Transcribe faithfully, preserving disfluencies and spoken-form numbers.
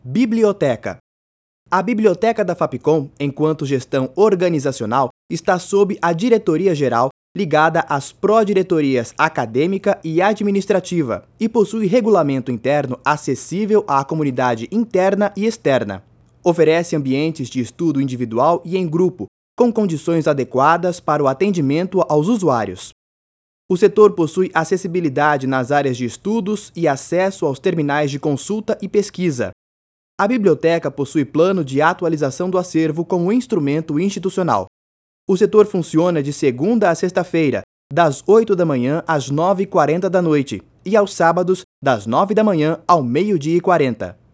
Biblioteca. A Biblioteca da Fapcom, enquanto gestão organizacional, está sob a Diretoria-Geral, ligada às pró-diretorias acadêmica e administrativa, e possui regulamento interno acessível à comunidade interna e externa. Oferece ambientes de estudo individual e em grupo, com condições adequadas para o atendimento aos usuários. O setor possui acessibilidade nas áreas de estudos e acesso aos terminais de consulta e pesquisa. A biblioteca possui plano de atualização do acervo como instrumento institucional. O setor funciona de segunda a sexta-feira, das oito da manhã às nove e quarenta da noite, e aos sábados, das nove da manhã ao meio-dia e quarenta.